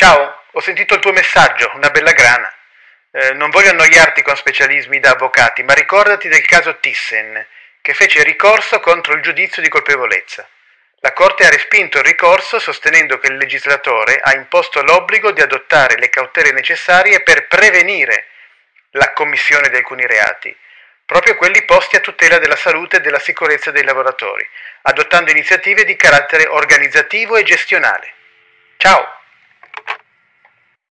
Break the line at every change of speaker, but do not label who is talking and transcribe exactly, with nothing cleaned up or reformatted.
Ciao, ho sentito il tuo messaggio, una bella grana. Eh, non voglio annoiarti con specialismi da avvocati, ma ricordati del caso Thyssen, che fece ricorso contro il giudizio di colpevolezza. La Corte ha respinto il ricorso sostenendo che il legislatore ha imposto l'obbligo di adottare le cautele necessarie per prevenire la commissione di alcuni reati, proprio quelli posti a tutela della salute e della sicurezza dei lavoratori, adottando iniziative di carattere organizzativo e gestionale. Ciao!